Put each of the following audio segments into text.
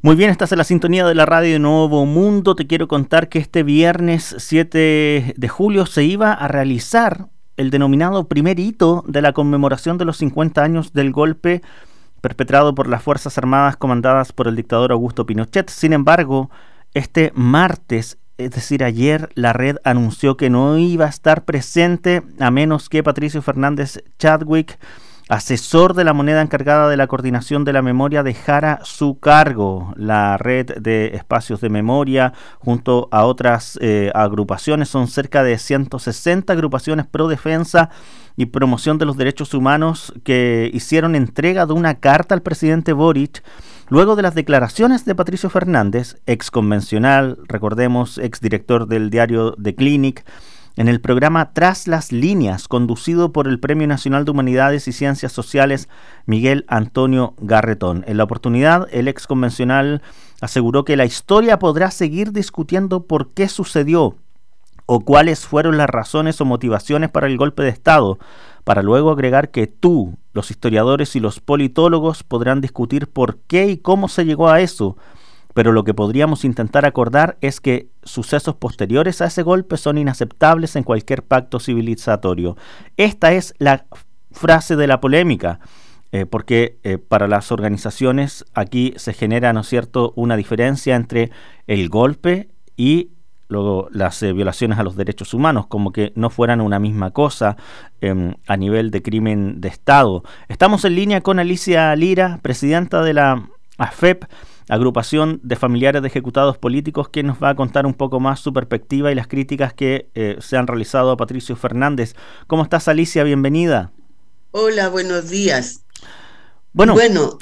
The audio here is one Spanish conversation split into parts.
Muy bien, estás en la sintonía de la radio de Nuevo Mundo. Te quiero contar que este viernes 7 de julio se iba a realizar el denominado primer hito de la conmemoración de los 50 años del golpe perpetrado por las Fuerzas Armadas comandadas por el dictador Augusto Pinochet. Sin embargo, este martes, es decir, ayer, la red anunció que no iba a estar presente a menos que Patricio Fernández Chadwick, asesor de la moneda encargada de la coordinación de la memoria, dejara su cargo. La red de espacios de memoria, junto a otras agrupaciones, son cerca de 160 agrupaciones pro defensa y promoción de los derechos humanos que hicieron entrega de una carta al presidente Boric luego de las declaraciones de Patricio Fernández, ex convencional, recordemos, ex director del diario The Clinic, en el programa Tras las Líneas, conducido por el Premio Nacional de Humanidades y Ciencias Sociales Miguel Antonio Garretón. En la oportunidad, el ex convencional aseguró que la historia podrá seguir discutiendo por qué sucedió o cuáles fueron las razones o motivaciones para el golpe de Estado, para luego agregar que tú, los historiadores y los politólogos podrán discutir por qué y cómo se llegó a eso, pero lo que podríamos intentar acordar es que sucesos posteriores a ese golpe son inaceptables en cualquier pacto civilizatorio. Esta es la frase de la polémica, porque para las organizaciones aquí se genera, ¿no es cierto?, una diferencia entre el golpe y luego las violaciones a los derechos humanos, como que no fueran una misma cosa a nivel de crimen de Estado. Estamos en línea con Alicia Lira, presidenta de la AFEP, Agrupación de Familiares de Ejecutados Políticos, quien nos va a contar un poco más su perspectiva y las críticas que se han realizado a Patricio Fernández. ¿Cómo estás, Alicia? Bienvenida. Hola, buenos días. Bueno,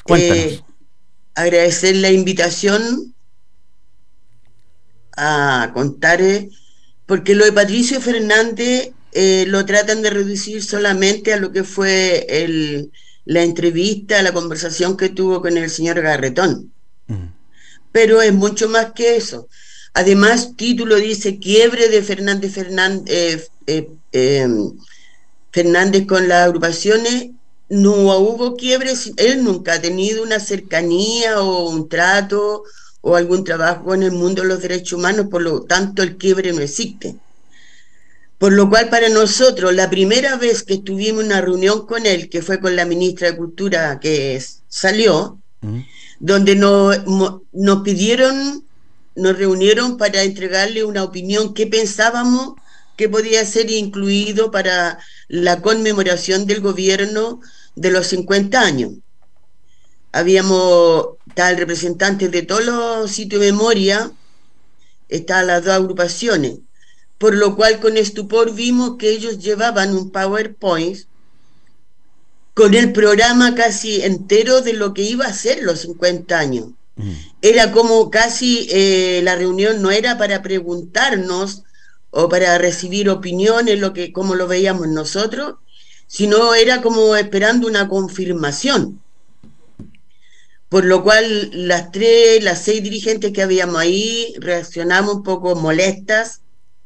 agradecer la invitación a contar, porque lo de Patricio Fernández lo tratan de reducir solamente a lo que fue la entrevista, la conversación que tuvo con el señor Garretón. Pero es mucho más que eso. Además, título dice quiebre de Fernández con las agrupaciones. No hubo quiebres, él nunca ha tenido una cercanía o un trato o algún trabajo en el mundo de los derechos humanos, por lo tanto el quiebre no existe. Por lo cual, para nosotros, la primera vez que tuvimos una reunión con él, que fue con la ministra de Cultura que salió, donde nos reunieron para entregarle una opinión que pensábamos que podía ser incluido para la conmemoración del gobierno de los 50 años. Estaban representantes de todos los sitios de memoria, estaban las dos agrupaciones, por lo cual con estupor vimos que ellos llevaban un PowerPoint con el programa casi entero de lo que iba a ser los 50 años. Era como casi la reunión no era para preguntarnos o para recibir opiniones, como lo veíamos nosotros, sino era como esperando una confirmación. Por lo cual las 6 dirigentes que habíamos ahí reaccionamos un poco molestas,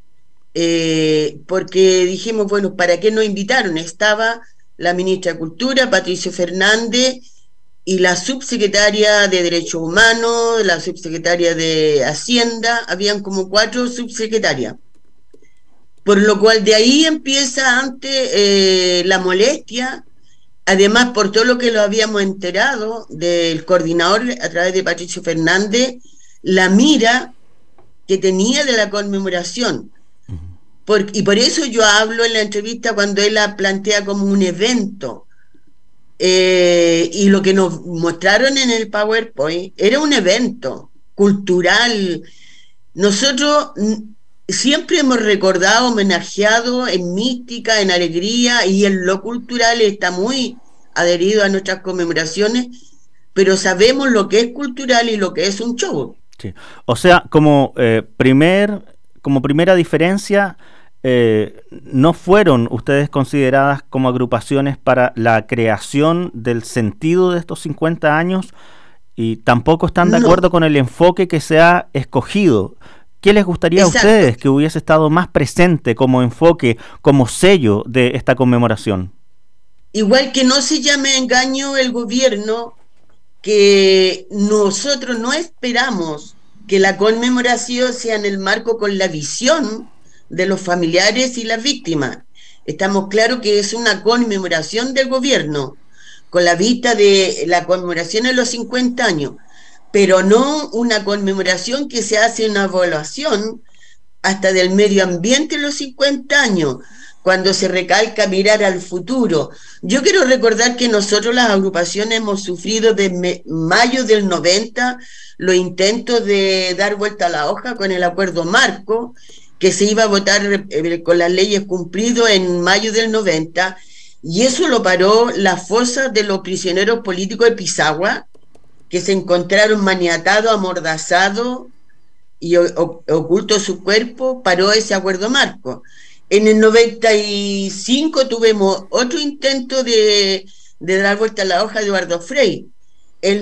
porque dijimos, bueno, ¿para qué nos invitaron? Estaba la ministra de Cultura, Patricio Fernández, y la subsecretaria de Derechos Humanos, la subsecretaria de Hacienda, habían como 4 subsecretarias. Por lo cual de ahí empieza antes la molestia, además por todo lo que lo habíamos enterado del coordinador a través de Patricio Fernández, la mira que tenía de la conmemoración. Y por eso yo hablo en la entrevista cuando él la plantea como un evento. Y lo que nos mostraron en el PowerPoint era un evento cultural. Nosotros siempre hemos recordado, homenajeado en mística, en alegría, y en lo cultural está muy adherido a nuestras conmemoraciones, pero sabemos lo que es cultural y lo que es un show. Sí. O sea, como primera diferencia, no fueron ustedes consideradas como agrupaciones para la creación del sentido de estos 50 años y tampoco están de acuerdo con el enfoque que se ha escogido. ¿Qué les gustaría a ustedes que hubiese estado más presente como enfoque, como sello de esta conmemoración? Igual que no se llame engaño el gobierno que nosotros no esperamos que la conmemoración sea en el marco con la visión de los familiares y las víctimas. Estamos claros que es una conmemoración del gobierno, con la vista de la conmemoración de los 50 años, pero no una conmemoración que se hace una evaluación hasta del medio ambiente en los 50 años, cuando se recalca mirar al futuro. Yo quiero recordar que nosotros las agrupaciones hemos sufrido desde mayo del 90 los intentos de dar vuelta a la hoja con el acuerdo marco, que se iba a votar con las leyes cumplidas en mayo del 90, y eso lo paró las fosas de los prisioneros políticos de Pisagua, que se encontraron maniatados, amordazados y oculto su cuerpo, paró ese acuerdo marco. En el 95 tuvimos otro intento de dar vuelta a la hoja de Eduardo Frei. El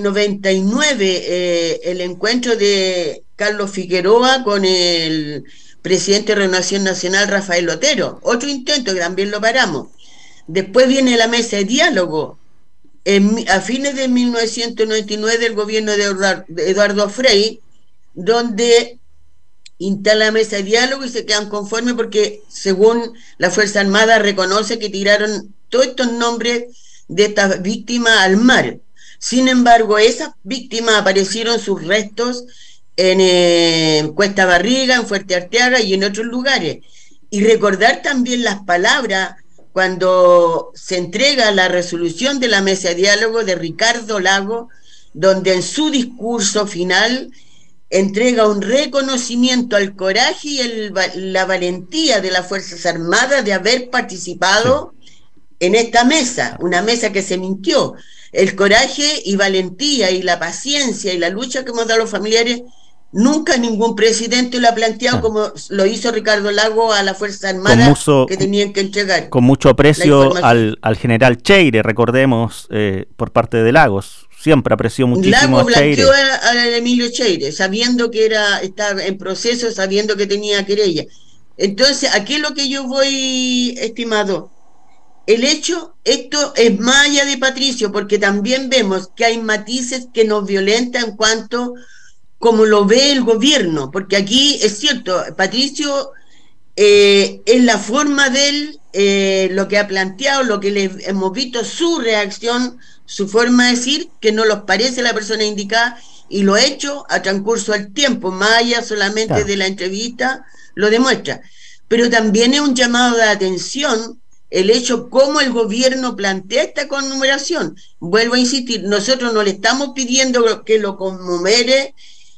99, el encuentro de Carlos Figueroa con el presidente de Renovación Nacional, Rafael Otero. Otro intento que también lo paramos. Después viene la mesa de diálogo. A fines de 1999, el gobierno de Eduardo Frei, donde instala la mesa de diálogo y se quedan conformes porque, según la Fuerza Armada, reconoce que tiraron todos estos nombres de estas víctimas al mar. Sin embargo, esas víctimas aparecieron sus restos en Cuesta Barriga, en Fuerte Arteaga y en otros lugares. Y recordar también las palabras cuando se entrega la resolución de la mesa de diálogo de Ricardo Lago, donde en su discurso final entrega un reconocimiento al coraje y la valentía de las Fuerzas Armadas de haber participado en esta mesa, una mesa que se mintió. El coraje y valentía y la paciencia y la lucha que hemos dado los familiares, nunca ningún presidente lo ha planteado como lo hizo Ricardo Lago a las Fuerzas Armadas que tenían que entregar. Con mucho aprecio al general Cheire, recordemos, por parte de Lagos. Siempre apreció muchísimo Lago a Cheire. A Emilio Cheire, sabiendo que estaba en proceso, sabiendo que tenía querella. Entonces, aquí es lo que yo voy, estimado. El hecho, esto es más allá de Patricio, porque también vemos que hay matices que nos violentan en cuanto como lo ve el gobierno, porque aquí es cierto, Patricio, es la forma de él, lo que ha planteado, lo que le hemos visto, su reacción, su forma de decir, que no los parece la persona indicada, y lo hecho a transcurso del tiempo, más allá solamente de la entrevista, lo demuestra. Pero también es un llamado de atención el hecho cómo el gobierno plantea esta conmemoración. Vuelvo a insistir, nosotros no le estamos pidiendo que lo conmemore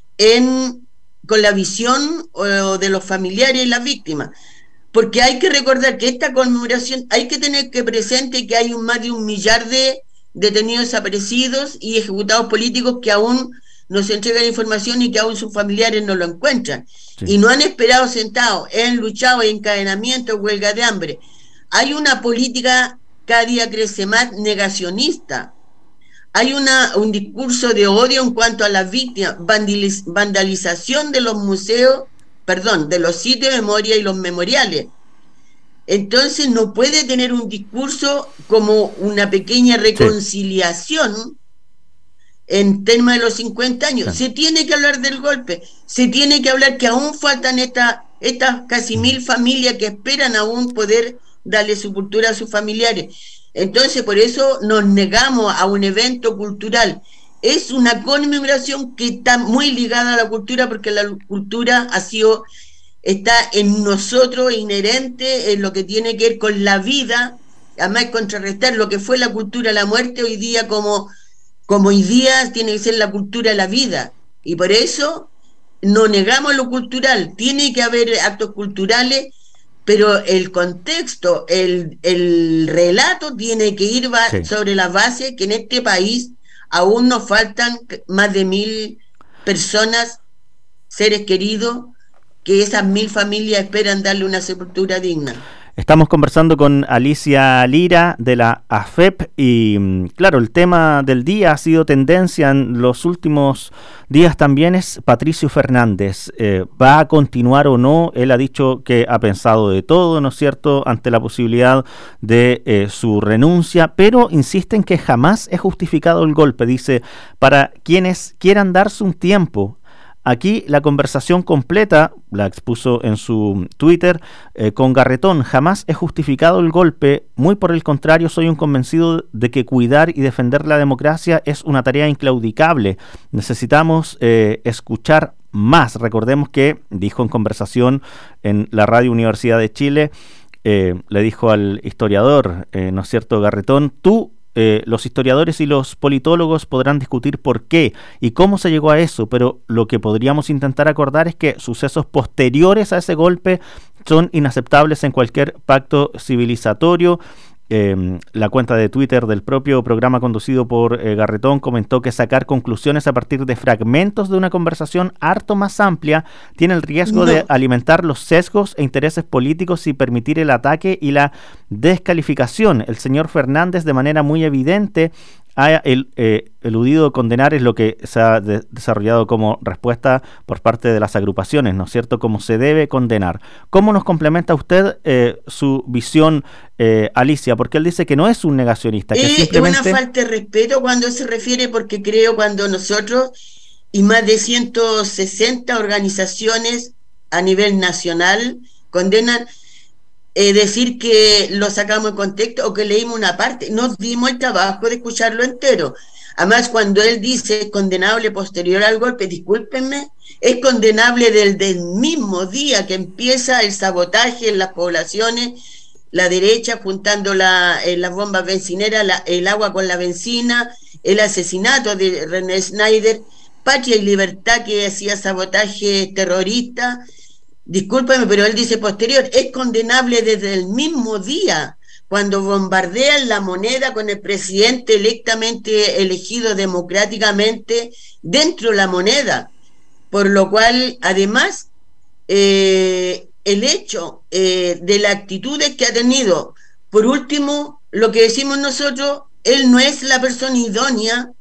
con la visión de los familiares y las víctimas, porque hay que recordar que esta conmemoración hay que tener que presente que hay más de 1 millar de detenidos desaparecidos y ejecutados políticos que aún no se entregan información y que aún sus familiares no lo encuentran, y no han esperado sentados, han luchado en encadenamiento, huelga de hambre. Hay una política cada día crece más negacionista. Hay un discurso de odio en cuanto a las víctimas, vandalización de los museos, de los sitios de memoria y los memoriales. Entonces no puede tener un discurso como una pequeña reconciliación en temas de los 50 años. Se tiene que hablar del golpe, se tiene que hablar que aún faltan estas casi 1000 familias que esperan aún poder darle sepultura a sus familiares. Entonces, por eso nos negamos a un evento cultural. Es una conmemoración que está muy ligada a la cultura, porque la cultura está en nosotros, inherente en lo que tiene que ver con la vida, además contrarrestar lo que fue la cultura, la muerte, hoy día como hoy día tiene que ser la cultura la vida. Y por eso no negamos lo cultural, tiene que haber actos culturales, pero el contexto, el relato tiene que ir sobre la base que en este país aún nos faltan más de 1000 personas, seres queridos, que esas 1000 familias esperan darle una sepultura digna. Estamos conversando con Alicia Lira de la AFEP y claro, el tema del día ha sido tendencia en los últimos días también es Patricio Fernández. ¿Va a continuar o no? Él ha dicho que ha pensado de todo, ¿no es cierto?, ante la posibilidad de su renuncia, pero insiste en que jamás es justificado el golpe. Dice, para quienes quieran darse un tiempo. Aquí la conversación completa la expuso en su Twitter con Garretón. Jamás he justificado el golpe, muy por el contrario, soy un convencido de que cuidar y defender la democracia es una tarea inclaudicable. Necesitamos escuchar más. Recordemos que dijo en conversación en la Radio Universidad de Chile, le dijo al historiador, ¿no es cierto, Garretón? Los historiadores y los politólogos podrán discutir por qué y cómo se llegó a eso, pero lo que podríamos intentar acordar es que sucesos posteriores a ese golpe son inaceptables en cualquier pacto civilizatorio. La cuenta de Twitter del propio programa conducido por Garretón comentó que sacar conclusiones a partir de fragmentos de una conversación harto más amplia tiene el riesgo de alimentar los sesgos e intereses políticos y permitir el ataque y la descalificación. El señor Fernández, de manera muy evidente, ha eludido condenar, es lo que se ha desarrollado como respuesta por parte de las agrupaciones, ¿no es cierto?, como se debe condenar. ¿Cómo nos complementa usted su visión, Alicia? Porque él dice que no es un negacionista, que simplemente... Es una falta de respeto cuando se refiere, porque creo cuando nosotros y más de 160 organizaciones a nivel nacional condenan, decir que lo sacamos en contexto o que leímos una parte, nos dimos el trabajo de escucharlo entero. Además, cuando él dice condenable posterior al golpe, discúlpenme, es condenable desde el mismo día que empieza el sabotaje en las poblaciones, la derecha juntando las bombas bencineras, el agua con la benzina, el asesinato de René Snyder, Patria y Libertad, que hacía sabotaje terrorista. Discúlpeme, pero él dice posterior, es condenable desde el mismo día, cuando bombardean la moneda con el presidente electamente elegido democráticamente dentro de la moneda, por lo cual, además, el hecho de las actitudes que ha tenido, por último, lo que decimos nosotros, él no es la persona idónea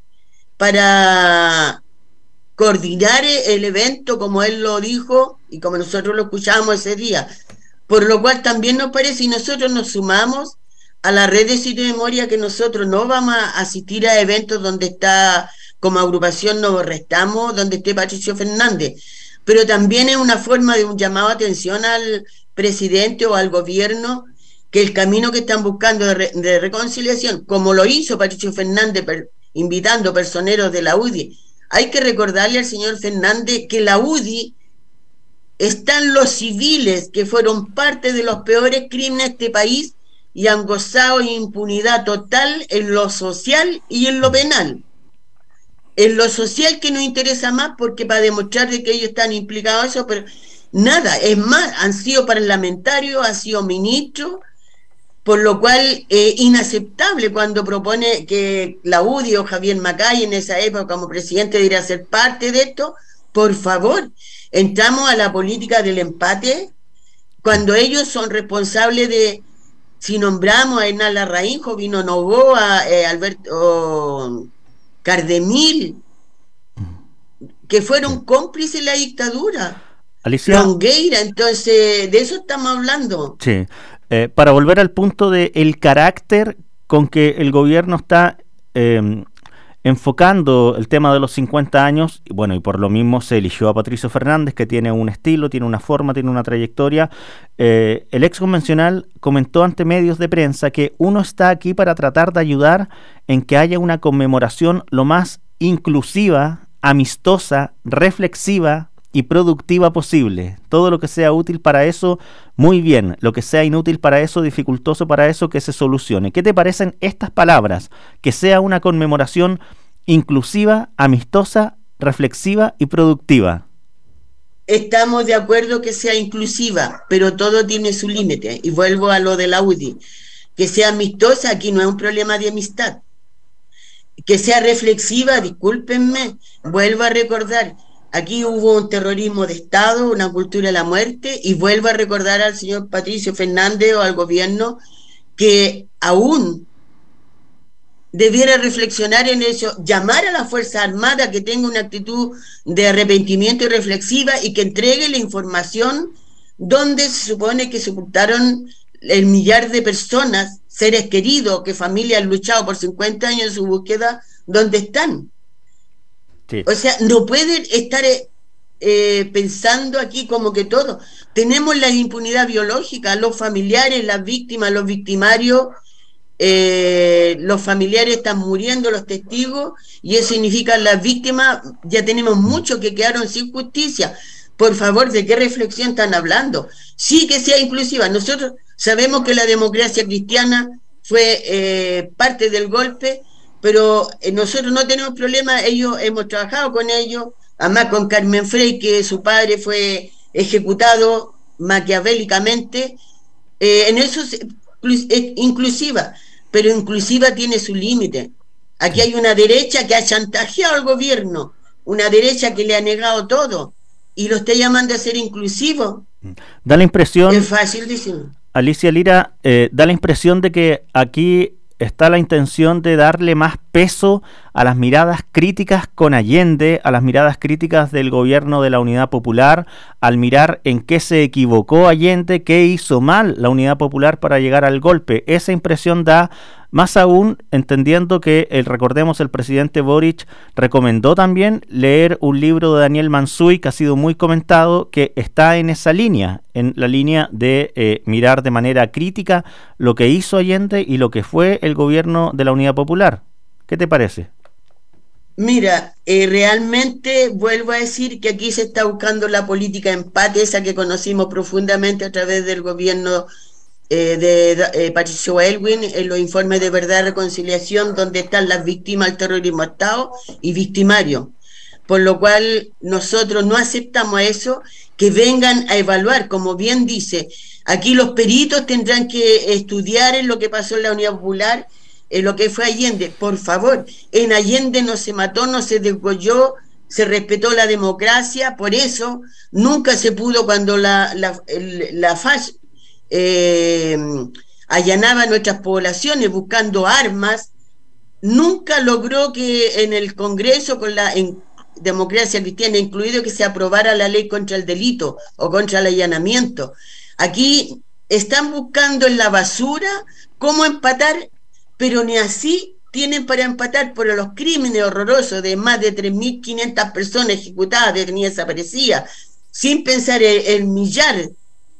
para coordinar el evento, como él lo dijo y como nosotros lo escuchamos ese día, por lo cual también nos parece, y nosotros nos sumamos a la red de sitio de memoria, que nosotros no vamos a asistir a eventos donde está, como agrupación nos restamos, donde esté Patricio Fernández, pero también es una forma de un llamado de atención al presidente o al gobierno, que el camino que están buscando de reconciliación, como lo hizo Patricio Fernández invitando personeros de la UDI. Hay que recordarle al señor Fernández que la UDI están los civiles que fueron parte de los peores crímenes de este país y han gozado impunidad total en lo social y en lo penal. En lo social, que nos interesa más, porque para demostrar de que ellos están implicados en eso, pero nada, es más, han sido parlamentarios, han sido ministros, por lo cual inaceptable cuando propone que la UDI o Javier Macay en esa época como presidente debería ser parte de esto. Por favor, entramos a la política del empate cuando ellos son responsables de, si nombramos a Hernán Larraín, Jovino Novoa, Alberto Cardemil, que fueron cómplices de la dictadura. Alicia Longueira, entonces de eso estamos hablando. Sí. Para volver al punto de el carácter con que el gobierno está enfocando el tema de los 50 años, y bueno, y por lo mismo se eligió a Patricio Fernández, que tiene un estilo, tiene una forma, tiene una trayectoria. El ex convencional comentó ante medios de prensa que uno está aquí para tratar de ayudar en que haya una conmemoración lo más inclusiva, amistosa, reflexiva y productiva posible. Todo lo que sea útil para eso, muy bien. Lo que sea inútil para eso, dificultoso para eso, que se solucione. ¿Qué te parecen estas palabras? Que sea una conmemoración inclusiva, amistosa, reflexiva y productiva. Estamos de acuerdo que sea inclusiva, pero todo tiene su límite. Y vuelvo a lo de la UDI. Que sea amistosa, aquí no es un problema de amistad. Que sea reflexiva, discúlpenme, vuelvo a recordar, Aquí hubo un terrorismo de Estado, una cultura de la muerte, y vuelvo a recordar al señor Patricio Fernández o al gobierno que aún debiera reflexionar en eso, llamar a la Fuerza Armada que tenga una actitud de arrepentimiento y reflexiva y que entregue la información donde se supone que se ocultaron el millar de personas, seres queridos, que familias han luchado por 50 años en su búsqueda, ¿dónde están? Sí. O sea, no pueden estar pensando aquí como que todo. Tenemos la impunidad biológica, los familiares, las víctimas, los victimarios, los familiares están muriendo, los testigos, y eso significa las víctimas, ya tenemos muchos que quedaron sin justicia. Por favor, ¿de qué reflexión están hablando? Sí, que sea inclusiva. Nosotros sabemos que la democracia cristiana fue parte del golpe, pero nosotros no tenemos problema. Ellos, hemos trabajado con ellos, además con Carmen Frey, que su padre fue ejecutado maquiavélicamente. En eso es inclusiva, pero inclusiva tiene su límite. Aquí hay una derecha que ha chantajeado al gobierno, una derecha que le ha negado todo, y lo está llamando a ser inclusivo. Da la impresión, es fácil decirlo. Alicia Lira, da la impresión de que aquí está la intención de darle más peso a las miradas críticas con Allende, a las miradas críticas del gobierno de la Unidad Popular, al mirar en qué se equivocó Allende, qué hizo mal la Unidad Popular para llegar al golpe. Esa impresión da, más aún entendiendo que, recordemos, el presidente Boric recomendó también leer un libro de Daniel Mansuy, que ha sido muy comentado, que está en esa línea, en la línea de mirar de manera crítica lo que hizo Allende y lo que fue el gobierno de la Unidad Popular. ¿Qué te parece? Mira, realmente vuelvo a decir que aquí se está buscando la política empate, esa que conocimos profundamente a través del gobierno de Patricio Aylwin, en los informes de verdad y reconciliación, donde están las víctimas del terrorismo de Estado y victimarios. Por lo cual nosotros no aceptamos eso, que vengan a evaluar, como bien dice, aquí los peritos tendrán que estudiar en lo que pasó en la Unidad Popular, en lo que fue Allende. Por favor, en Allende no se mató, no se desgolló, se respetó la democracia, por eso nunca se pudo, cuando la FARC allanaba nuestras poblaciones buscando armas, nunca logró que en el Congreso, con la democracia cristiana incluido, que se aprobara la ley contra el delito o contra el allanamiento. Aquí están buscando en la basura cómo empatar, pero ni así tienen para empatar por los crímenes horrorosos de más de 3.500 personas ejecutadas, detenidas, desaparecidas, sin pensar el millar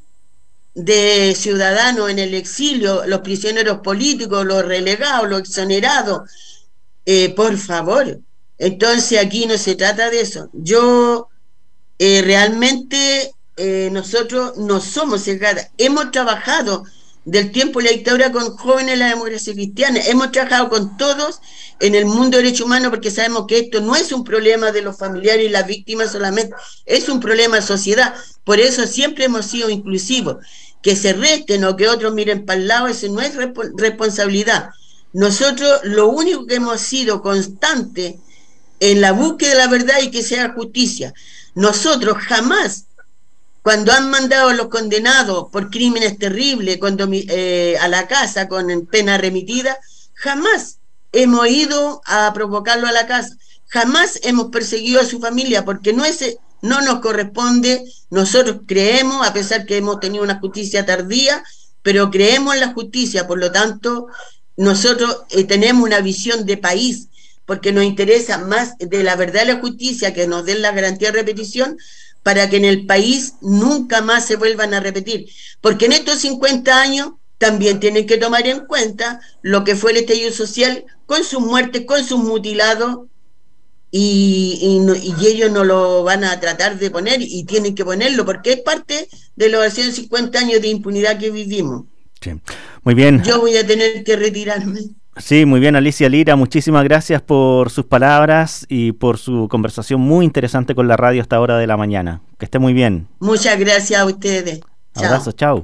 de ciudadanos en el exilio, los prisioneros políticos, los relegados, los exonerados. Por favor. Entonces aquí no se trata de eso. Yo realmente nosotros no somos cegadas. Hemos trabajado del tiempo de la dictadura con jóvenes de la democracia cristiana, hemos trabajado con todos en el mundo de derechos humanos, porque sabemos que esto no es un problema de los familiares y las víctimas solamente, es un problema de sociedad. Por eso siempre hemos sido inclusivos. Que se resten o que otros miren para el lado, eso no es responsabilidad. Nosotros lo único que hemos sido constantes en la búsqueda de la verdad y que sea justicia. Nosotros jamás, cuando han mandado a los condenados por crímenes terribles a la casa con pena remitida, jamás hemos ido a provocarlo a la casa, jamás hemos perseguido a su familia, porque no nos corresponde. Nosotros creemos, a pesar que hemos tenido una justicia tardía, pero creemos en la justicia. Por lo tanto, nosotros tenemos una visión de país, porque nos interesa más de la verdad y la justicia, que nos den la garantía de repetición, para que en el país nunca más se vuelvan a repetir. Porque en estos 50 años también tienen que tomar en cuenta lo que fue el estallido social, con sus muertes, con sus mutilados, y ellos no lo van a tratar de poner, y tienen que ponerlo, porque es parte de los 150 años de impunidad que vivimos. Sí. Muy bien. Yo voy a tener que retirarme. Sí, muy bien, Alicia Lira, muchísimas gracias por sus palabras y por su conversación muy interesante con la radio a esta hora de la mañana. Que esté muy bien. Muchas gracias a ustedes. Abrazo, chao.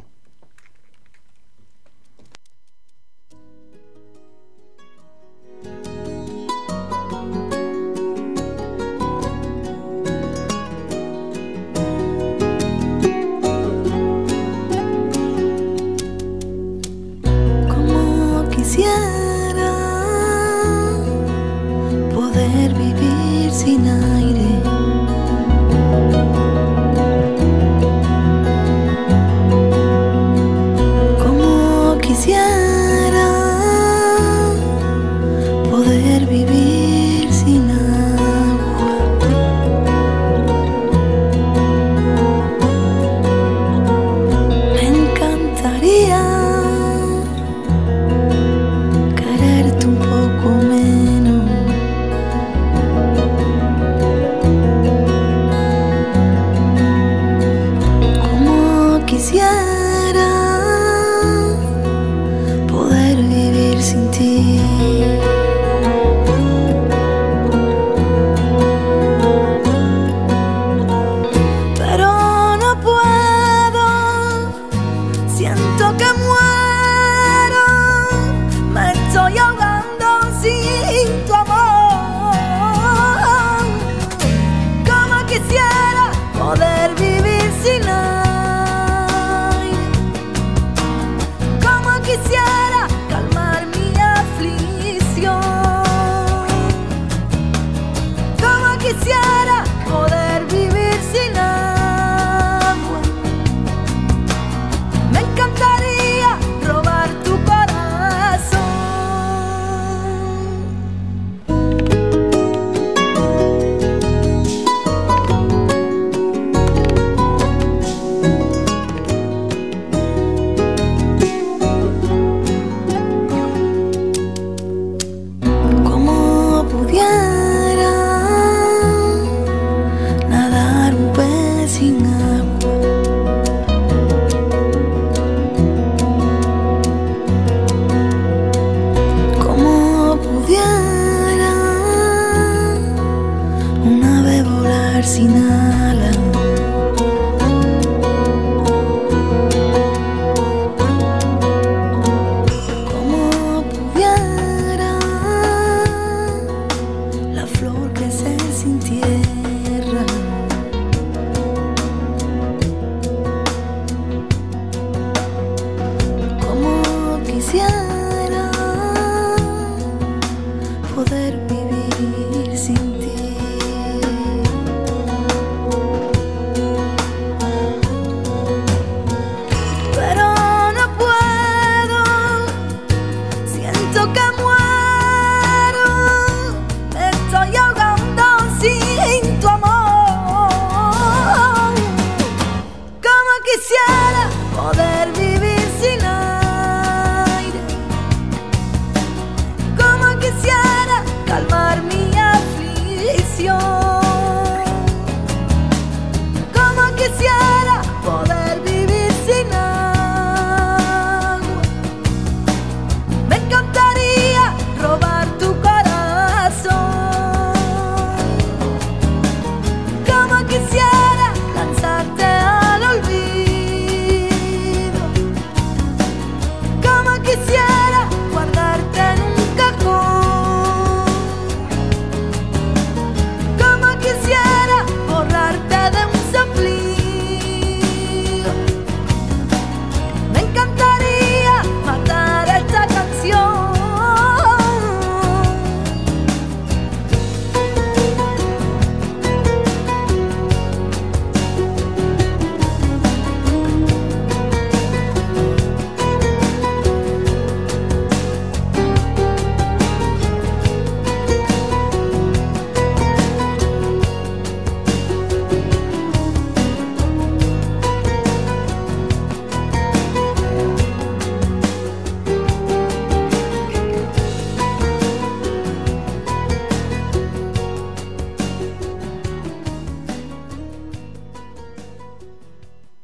quisiera poder vivir sin agua. Me encantaría robar tu corazón. ¿Cómo pudiera nadar un pez sin agua? ¿Cómo pudiera un ave volar sin alas?